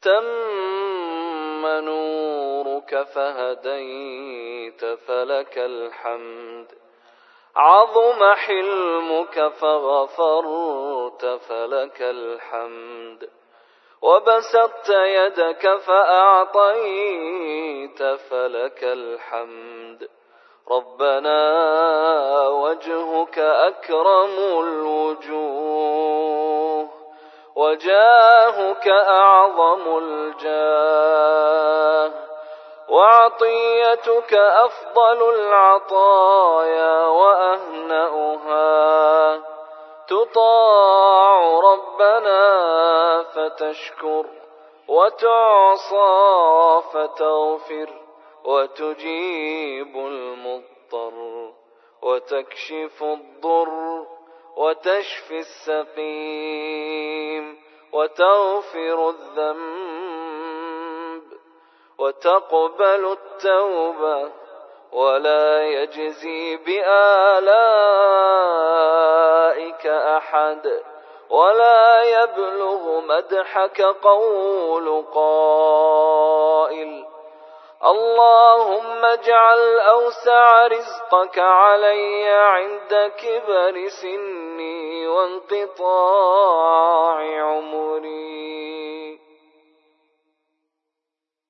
تم نورك فهديت فلك الحمد، عظم حلمك فغفرت فلك الحمد، وبسطت يدك فأعطيت فلك الحمد. ربنا وجهك أكرم الوجوه، وجاهك أعظم الجاه، وعطيتك أفضل العطايا وأهنأها. تطاع ربنا فتشكر، وتعصى فتغفر، وتجيب المضطر، وتكشف الضر، وتشفي السقيم، وتغفر الذنب، وتقبل التوبة، ولا يجزي بآلائك أحد، ولا يبلغ مدحك قول قائل. اللهم اجعل أوسع رزقك علي عند كبر سني وانقطاع عمري.